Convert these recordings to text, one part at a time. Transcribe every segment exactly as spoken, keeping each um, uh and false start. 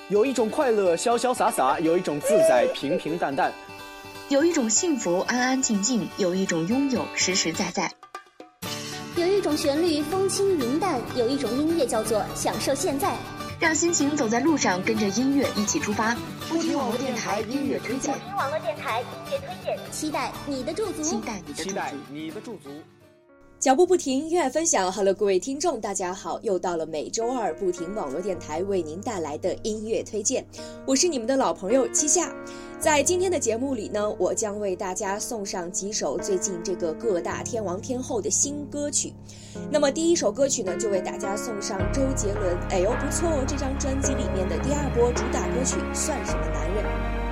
有一种快乐潇潇洒洒，有一种自在平平淡淡， 有一种幸福安安静静，有一种拥有实实在在。 有一种旋律风轻云淡，有一种音乐叫做享受现在。 让心情走在路上，跟着音乐一起出发。不听网络电台音乐推荐， 不听网络电台音乐推荐，期待你的驻足， 期待你的驻足， 期待你的驻足。 脚步不停，音乐分享。Hello， 各位听众，大家好，又到了每周二不停网络电台为您带来的音乐推荐，我是你们的老朋友七夏。在今天的节目里呢，我将为大家送上几首最近这个各大天王天后的新歌曲。那么第一首歌曲呢，就为大家送上周杰伦《哎呦不错》这张专辑里面的第二波主打歌曲《算什么男人》。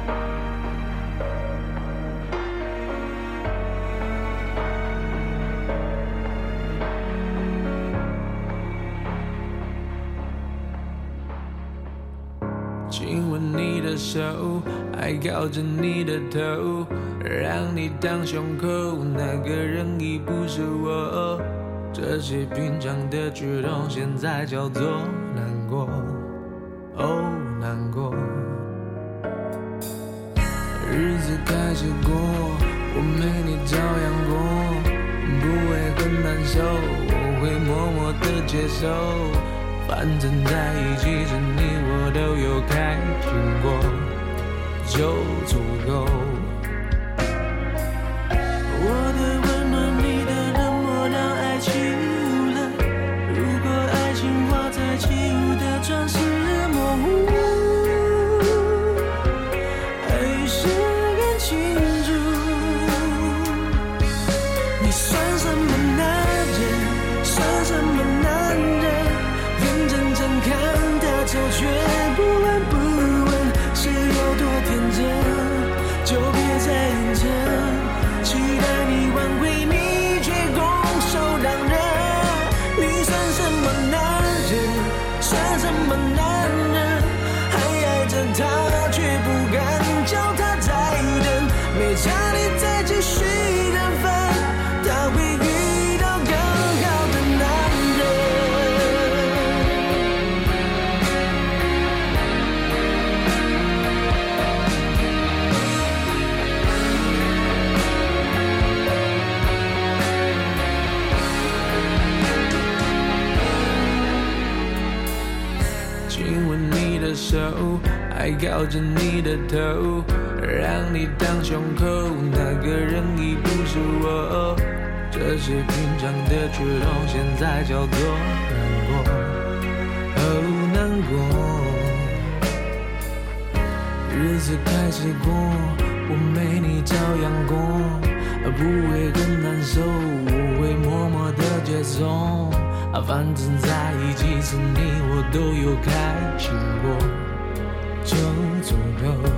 亲吻你的手，还靠着你的头，让你当胸口，那个人已不是我。这些平常的举动，现在叫做难过，哦，难过。日子开始过，我没你照样过，不会很难受，我会默默的接受。反正在一起时你我都有开心过，就足够。我的温暖，你的冷漠，让爱起雾了。如果爱情画在起雾的窗是模糊，还是更清楚。你算什么男人？算什么男人？看他走却不闻不问，是有多天真，就别再硬撑。期待你挽回，你却拱手让人。你算什么男人？算什么男人？还爱着他，却不敢叫他再等。没差你再继续人分，他会遇到更好的男人。亲吻你的手，还靠着你的头，让你当胸口，那个人已不是我。这些平常的举动，现在叫做难过，哦，难过。日子开始过，我没你照样过，不会很难受，我会默默的接受。反正在一起时你我都有开心过，就足够。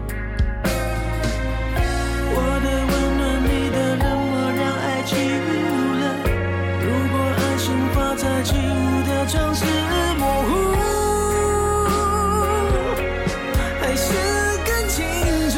我的温暖，你的冷漠，让爱起雾了。如果爱情画在起雾的窗是模糊，还是更清楚。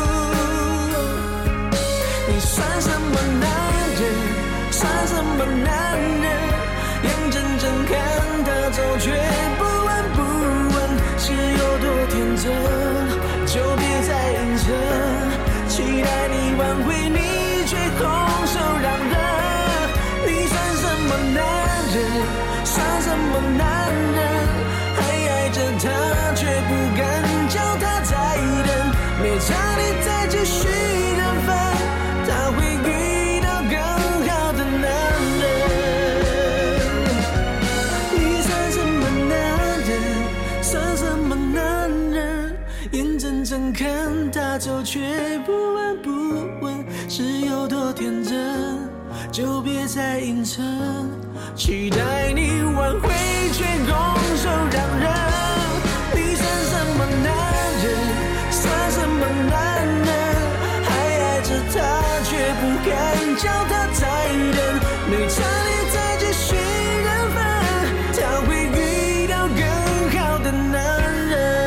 你算什么男人？算什么男人？眼睁睁看他走，却不闻不问，是有多天真，就别再硬撑。期待你挽回，你却空手让人。你算什么男人？算什么男人？还爱着他，却不敢叫他再等。没差你再继续人分，他会遇到更好的男人。算什么男人？眼睁睁看他走，却不闻不问，是有多天真，就别再硬撑。期待你挽回，却拱手让人。你算什么男人？算什么男人？还爱着他，却不敢叫他再等。没差你再继续人分，他会遇到更好的男人。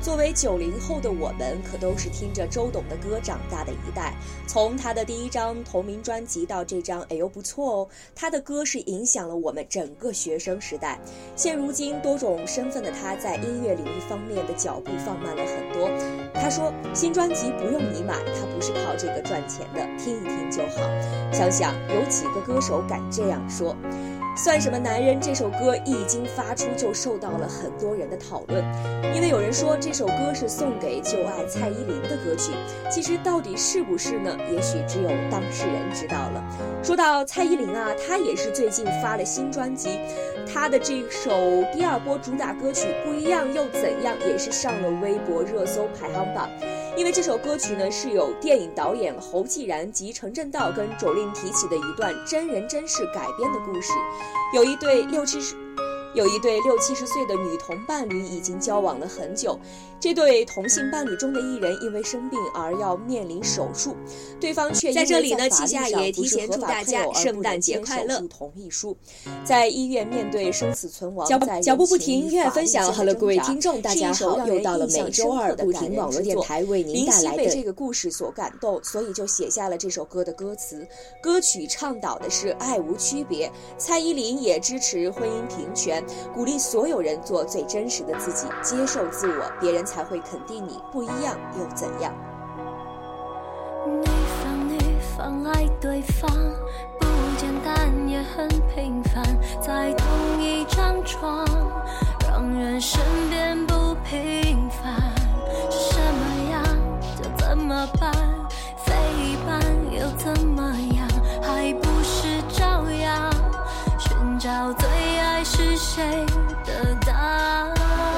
作为九零后的我们，可都是听着周董的歌长大的一代。从他的第一张同名专辑到这张哎呦不错哦，他的歌是影响了我们整个学生时代。现如今多种身份的他，在音乐领域方面的脚步放慢了很多。他说新专辑不用你买，他不是靠这个赚钱的，听一听就好。想想有几个歌手敢这样说。算什么男人这首歌一经发出就受到了很多人的讨论，因为有人说这首歌是送给旧爱蔡依林的歌曲，其实到底是不是呢？也许只有当事人知道了。说到蔡依林啊，她也是最近发了新专辑，她的这首第二波主打歌曲不一样又怎样，也是上了微博热搜排行榜。因为这首歌曲呢是由电影导演侯继然及陈正道跟卓令提起的一段真人真事改编的故事。有一对六七十有一对六七十岁的女同伴侣已经交往了很久，这对同性伴侣中的一人因为生病而要面临手术，对方却因为在法律上不是合法配偶而不能签署同意书。在这里呢，戚夏也提前祝大家圣诞节快乐。在医院面对生死存亡，脚步不停，音乐分享。Hello， 各位听众，大家好，又到了每周二不停网络电台为您带来的。林夕被这个故事所感动，所以就写下了这首歌的歌词。歌曲倡导的是爱无区别，蔡依林也支持婚姻平权。鼓励所有人做最真实的自己，接受自我，别人才会肯定你。不一样又怎样？ 女方女方爱对方，不简单也很平凡，在同一张床，让人身边不平凡。是什么样就怎么办，非一般又怎么样，还不是照样寻找最爱是谁的答案。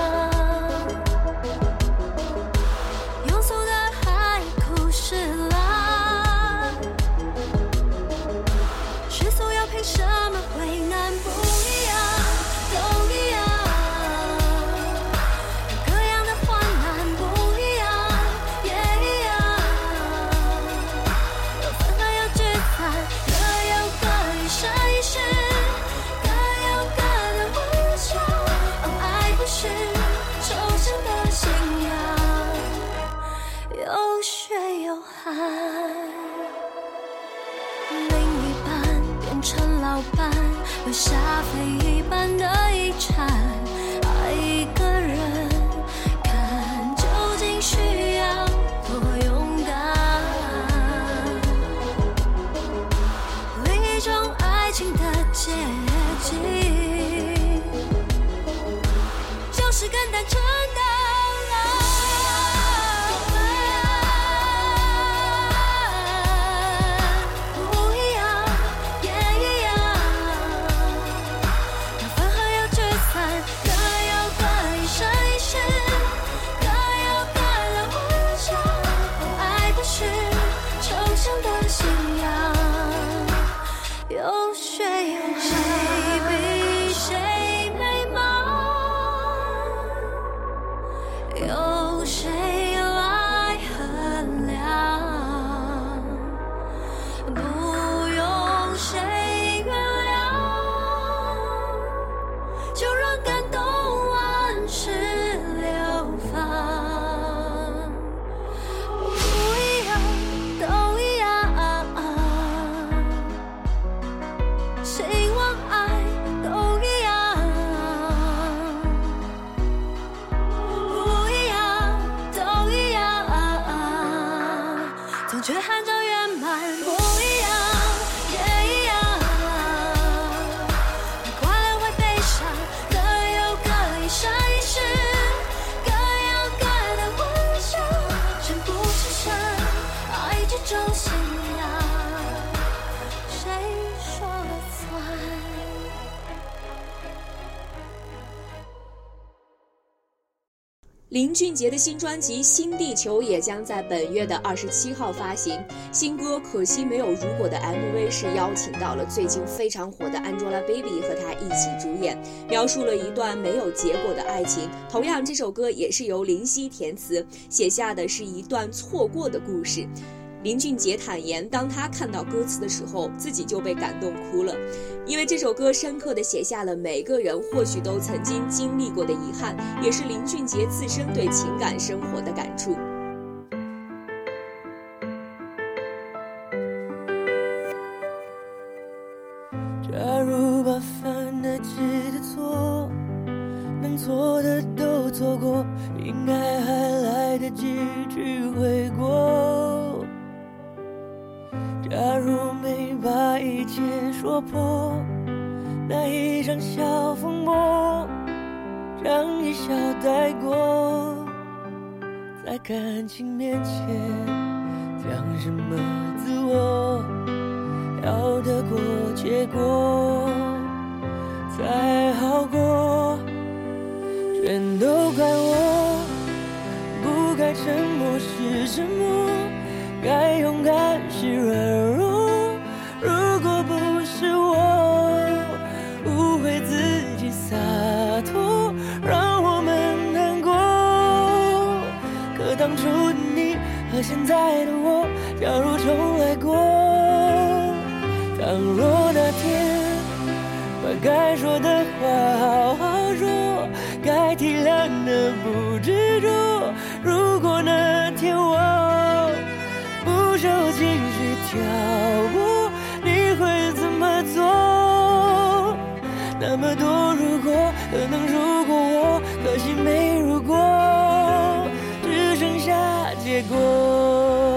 庸俗的海枯石烂，世俗又凭什么为难？不一样都一样，各样的患难不一样也一样，有分开有聚散，各有各一生一世，各有各的微笑。哦，爱不是抽象的信仰，有血有汗。另一半变成老伴，留下非一般的遗产。爱一个人，看究竟需要多勇敢。另一种爱情的结局，就是更单纯的爱。不一样也一样，有分合有聚散，各有各一生一世，各有各的微笑。爱不是抽象的信仰，有血有汗。谁比谁美满，有谁来衡量，不用谁原谅，就让感动万事流放。不一样都一样，希望爱都一样，不一样都一样，总觉含着圆满。不一样也一样，快乐会悲伤，各有各一生一世，各有各的微笑。真不是神，爱这种信仰，谁说了算？ 林俊杰的新专辑《新地球》也将在本月的二十七号发行。新歌《可惜没有如果》的 M V 是邀请到了最近非常火的 Angelababy 和她一起主演，描述了一段没有结果的爱情。同样，这首歌也是由林夕填词，写下的是一段错过的故事。 林俊杰坦言，当他看到歌词的时候，自己就被感动哭了，因为这首歌深刻地写下了每个人或许都曾经经历过的遗憾，也是林俊杰自身对情感生活的感触。 假如把犯得起的错，能错的都错过，应该还来得及去悔过。假如没把一切说破，那一场小风波让一笑带过，在感情面前讲什么自我，要得过且过才好过。全都怪我，不该沉默是沉默，该勇敢是软弱。如果不是我误会自己洒脱，让我们难过。可当初的你和现在的我，假如重来过，倘若那天把该说的话好好说，该体谅的不执着。如果那天我不受情绪挑拨，你会怎么做？那么多如果，可能如果我，可惜没如果，只剩下结果。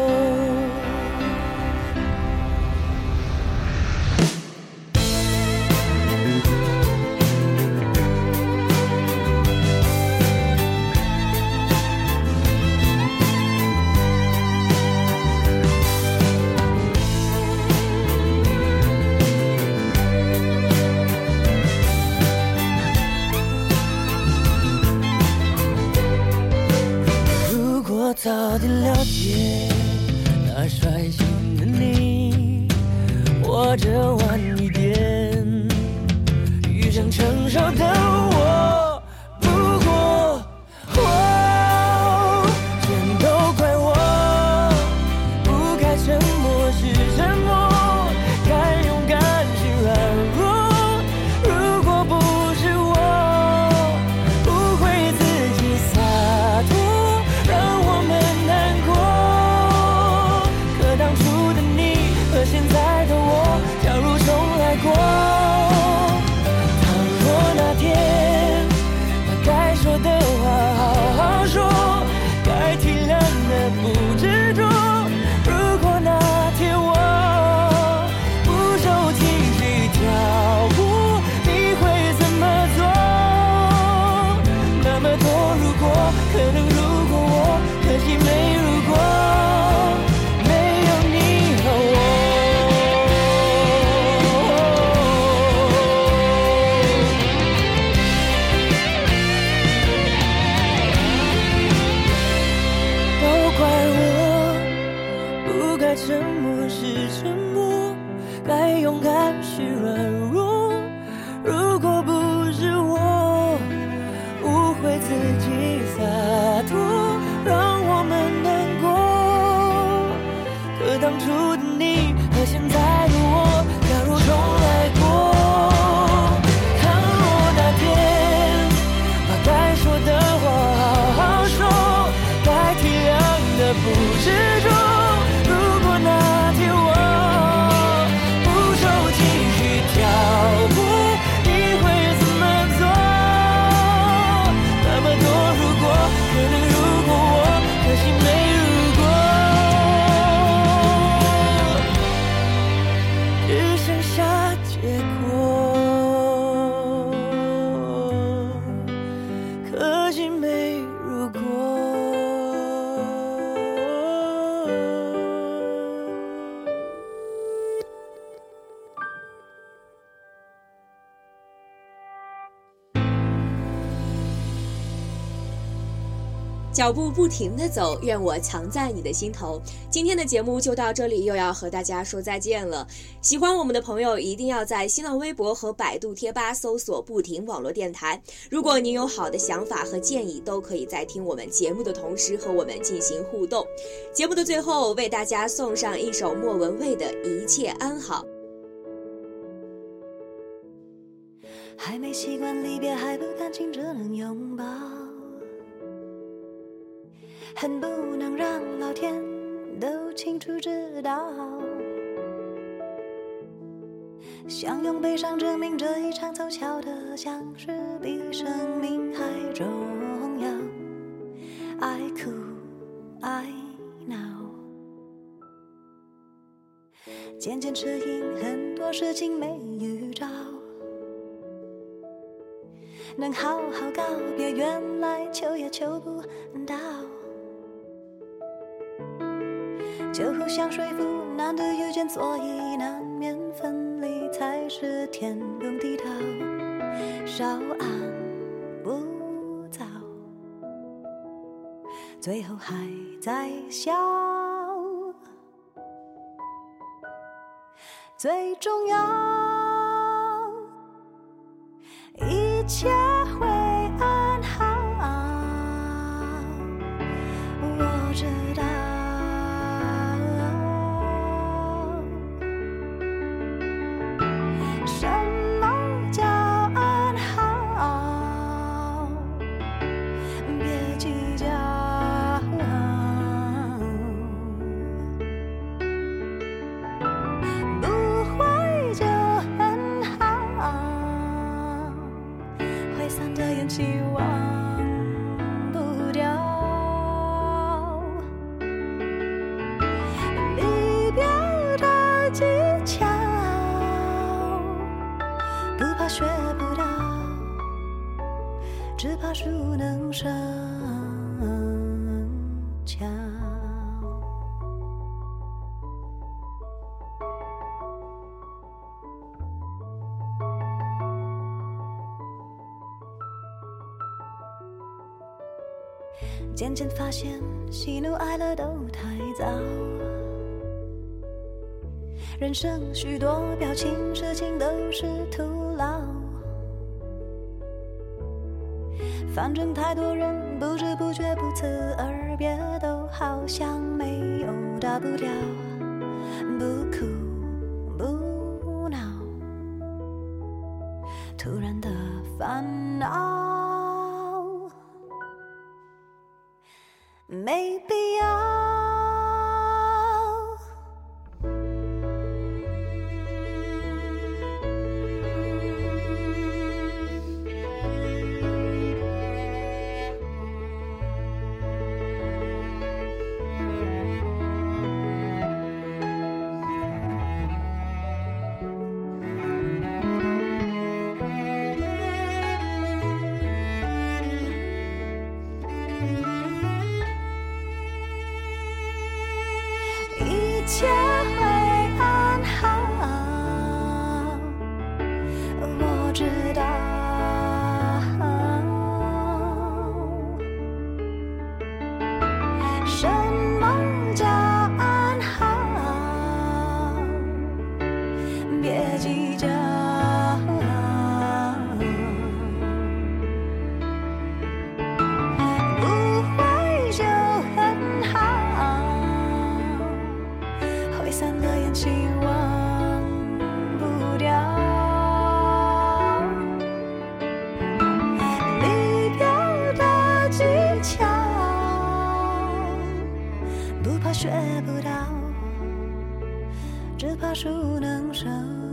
早点了解那率性的你，或者晚一点遇上成熟的我。不过我全都怪我，不该沉默是沉默，该勇敢是软弱。如果不是我不会自己洒脱，现在的我，假如重来过，倘若那天把该说的话好好说，该体谅的不执着。如果那天我不受情绪挑拨，你会怎么做？那么多如果，可能如果我，可惜没如果。沉默是沉默，该勇敢是软弱。如果不是我误会自己洒脱，让我们难过。可当初的你和现在的我，假如重来过，倘若那天把该说的话好好说，该体谅的不执着。那天我不受情绪挑脚步不停地走，愿我藏在你的心头。今天的节目就到这里，又要和大家说再见了。喜欢我们的朋友一定要在新浪微博和百度贴吧搜索不停网络电台。如果您有好的想法和建议，都可以在听我们节目的同时和我们进行互动。节目的最后，为大家送上一首莫文蔚的一切安好。 还没习惯离别，还不甘心只能拥抱，恨不能让老天都清楚知道，想用悲伤证明这一场凑巧的相识比生命还重要。爱哭爱闹，渐渐适应很多事情没预兆，能好好告别，原来求也求不到，就互相说服，难得遇见，所以难免分离，才是天公地道，稍安勿躁，最后还在笑，最重要一切会安好，我知道什么叫安好，别计较，不会就很好，挥散的烟气忘不掉，离别的技巧不怕学不到，只怕熟能生巧。渐渐发现喜怒哀乐都太早，人生许多表情事情都是徒劳，反正太多人不知不觉不辞而别，都好像没有大不了，不哭不闹，突然的烦恼没必要。一切会安好，我知道什么叫安好，别计较，不会就很好，挥散了烟气忘不掉，离别的技巧不怕学不到，只怕熟能生